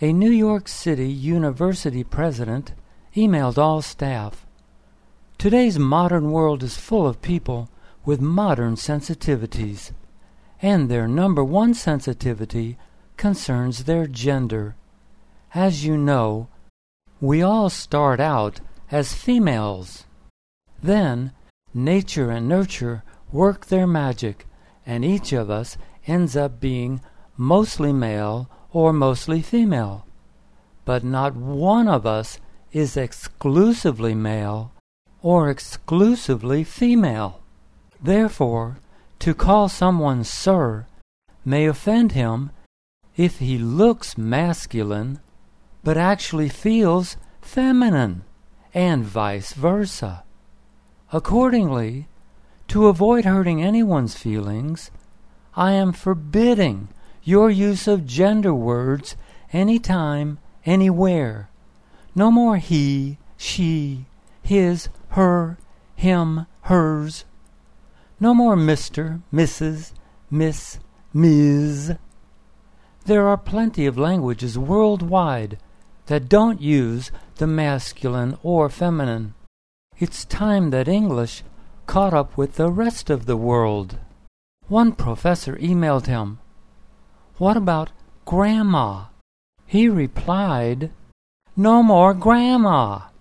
A New York City University president emailed all staff, "Today's modern world is full of people with modern sensitivities, and their number one sensitivity concerns their gender. As you know, we all start out as females. Then, nature and nurture work their magic, and each of us ends up being mostly male or mostly female. But not one of us is exclusively male or exclusively female. Therefore, to call someone sir may offend him if he looks masculine but actually feels feminine, and vice versa. Accordingly, to avoid hurting anyone's feelings, I am forbidding your use of gender words anytime, anywhere. No more he, she, his, her, him, hers. No more Mr., Mrs., Miss, Ms. There are plenty of languages worldwide that don't use the masculine or feminine. It's time that English caught up with the rest of the world." One professor emailed him, "What about grandma?" He replied, "No more grandma."